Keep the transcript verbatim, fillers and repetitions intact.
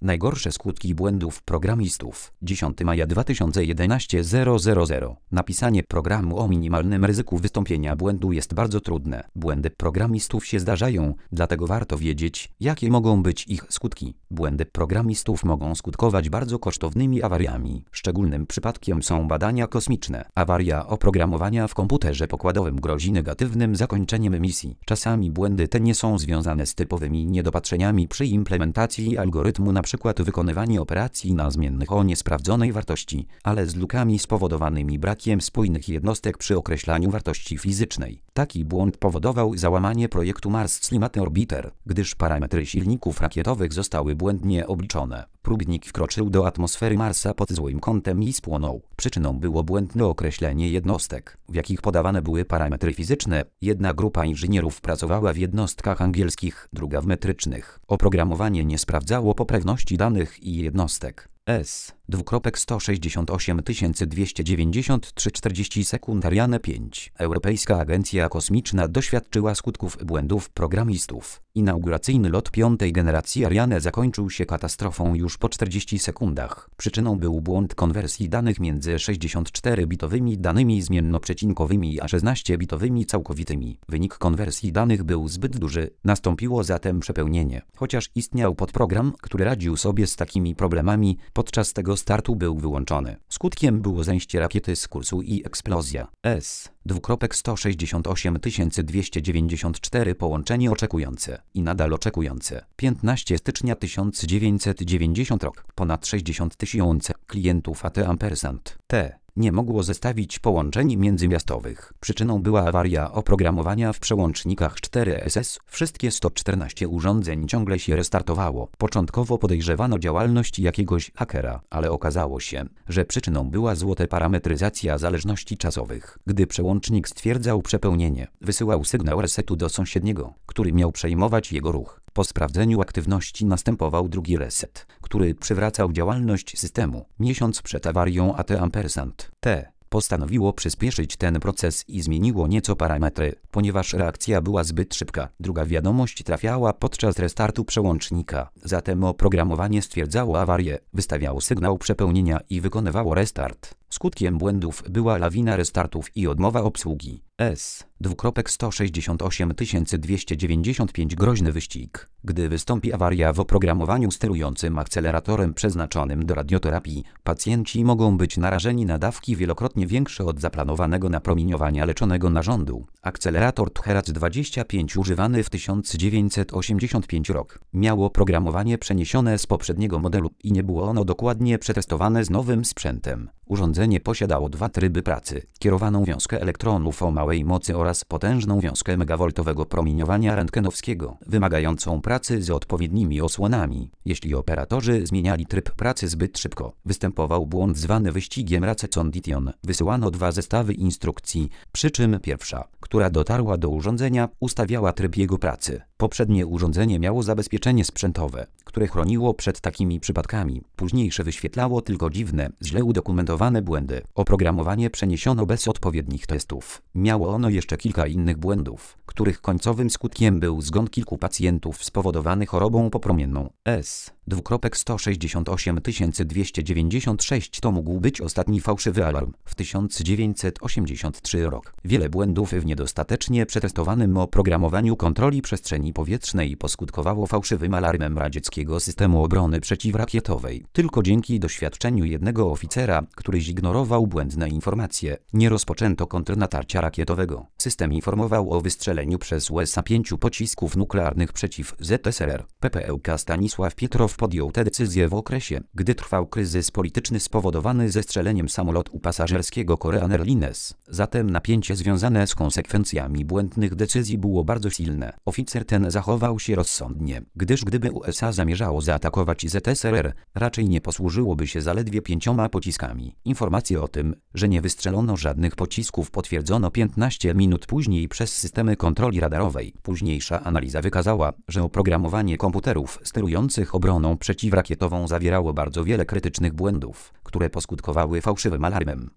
Najgorsze skutki błędów programistów. dziesiątego maja dwa tysiące jedenastego zero zero zero. Napisanie programu o minimalnym ryzyku wystąpienia błędu jest bardzo trudne. Błędy programistów się zdarzają, dlatego warto wiedzieć, jakie mogą być ich skutki. Błędy programistów mogą skutkować bardzo kosztownymi awariami. Szczególnym przypadkiem są badania kosmiczne. Awaria oprogramowania w komputerze pokładowym grozi negatywnym zakończeniem misji. Czasami błędy te nie są związane z typowymi niedopatrzeniami przy implementacji algorytmu, np. wykonywanie operacji na zmiennych o niesprawdzonej wartości, ale z lukami spowodowanymi brakiem spójnych jednostek przy określaniu wartości fizycznej. Taki błąd powodował załamanie projektu Mars Climate Orbiter, gdyż parametry silników rakietowych zostały błędnie obliczone. Próbnik wkroczył do atmosfery Marsa pod złym kątem i spłonął. Przyczyną było błędne określenie jednostek, w jakich podawane były parametry fizyczne. Jedna grupa inżynierów pracowała w jednostkach angielskich, druga w metrycznych. Oprogramowanie nie sprawdzało poprawności danych i jednostek. S. sto sześćdziesiąt osiem tysięcy dwieście dziewięćdziesiąt trzy czterdzieści sekund Ariane pięć. Europejska Agencja Kosmiczna doświadczyła skutków błędów programistów. Inauguracyjny lot piątej generacji Ariane zakończył się katastrofą już po czterdziestu sekundach. Przyczyną był błąd konwersji danych między sześćdziesiąt cztery bitowymi danymi zmiennoprzecinkowymi a szesnaście bitowymi całkowitymi. Wynik konwersji danych był zbyt duży, nastąpiło zatem przepełnienie. Chociaż istniał podprogram, który radził sobie z takimi problemami, podczas tego startu był wyłączony. Skutkiem było zejście rakiety z kursu i eksplozja. S. sto sześćdziesiąt osiem tysięcy dwieście dziewięćdziesiąt cztery połączenie oczekujące i nadal oczekujące. piętnastego stycznia tysiąc dziewięćset dziewięćdziesiątego rok. Ponad sześćdziesiąt tysięcy klientów A T ampersand T nie mogło zestawić połączeń międzymiastowych. Przyczyną była awaria oprogramowania w przełącznikach cztery S S. Wszystkie sto czternaście urządzeń ciągle się restartowało. Początkowo podejrzewano działalność jakiegoś hakera, ale okazało się, że przyczyną była złote parametryzacja zależności czasowych. Gdy przełącznik stwierdzał przepełnienie, wysyłał sygnał resetu do sąsiedniego, który miał przejmować jego ruch. Po sprawdzeniu aktywności następował drugi reset, który przywracał działalność systemu. Miesiąc przed awarią A T ampersand T postanowiło przyspieszyć ten proces i zmieniło nieco parametry, ponieważ reakcja była zbyt szybka. Druga wiadomość trafiała podczas restartu przełącznika, zatem oprogramowanie stwierdzało awarię, wystawiało sygnał przepełnienia i wykonywało restart. Skutkiem błędów była lawina restartów i odmowa obsługi. S. sto sześćdziesiąt osiem tysięcy dwieście dziewięćdziesiąt pięć groźny wyścig. Gdy wystąpi awaria w oprogramowaniu sterującym akceleratorem przeznaczonym do radioterapii, pacjenci mogą być narażeni na dawki wielokrotnie większe od zaplanowanego napromieniowania leczonego narządu. Akcelerator Therac dwadzieścia pięć używany w tysiąc dziewięćset osiemdziesiątym piątym rok miał oprogramowanie przeniesione z poprzedniego modelu i nie było ono dokładnie przetestowane z nowym sprzętem. Urządzenie posiadało dwa tryby pracy: kierowaną wiązkę elektronów o małej mocy oraz potężną wiązkę megawoltowego promieniowania rentgenowskiego, wymagającą pracy z odpowiednimi osłonami. Jeśli operatorzy zmieniali tryb pracy zbyt szybko, występował błąd zwany wyścigiem Racet-Condition. Wysyłano dwa zestawy instrukcji, przy czym pierwsza, która dotarła do urządzenia, ustawiała tryb jego pracy. Poprzednie urządzenie miało zabezpieczenie sprzętowe, które chroniło przed takimi przypadkami. Późniejsze wyświetlało tylko dziwne, źle udokumentowane błędy. Oprogramowanie przeniesiono bez odpowiednich testów. Miało ono jeszcze kilka innych błędów, których końcowym skutkiem był zgon kilku pacjentów spowodowany chorobą popromienną. S. sto sześćdziesiąt osiem tysięcy dwieście dziewięćdziesiąt sześć to mógł być ostatni fałszywy alarm. W tysiąc dziewięćset osiemdziesiątym trzecim rok. Wiele błędów w niedostatecznie przetestowanym oprogramowaniu kontroli przestrzeni powietrznej poskutkowało fałszywym alarmem radzieckiego systemu obrony przeciwrakietowej. Tylko dzięki doświadczeniu jednego oficera, który zignorował błędne informacje, nie rozpoczęto kontrnatarcia rakietowego. System informował o wystrzeleniu przez U S A pięciu pocisków nuklearnych przeciw Z S R R. P P L K Stanisław Pietrow podjął tę decyzję w okresie, gdy trwał kryzys polityczny spowodowany zestrzeleniem samolotu pasażerskiego Korean Airlines. Zatem napięcie związane z konsekwencjami błędnych decyzji było bardzo silne. Oficer ten zachował się rozsądnie, gdyż gdyby U S A zamierzało zaatakować Z S R R, raczej nie posłużyłoby się zaledwie pięcioma pociskami. Informacje o tym, że nie wystrzelono żadnych pocisków, potwierdzono piętnaście minut później przez systemy kontroli radarowej. Późniejsza analiza wykazała, że oprogramowanie komputerów sterujących obroną przeciwrakietową zawierało bardzo wiele krytycznych błędów, które poskutkowały fałszywym alarmem.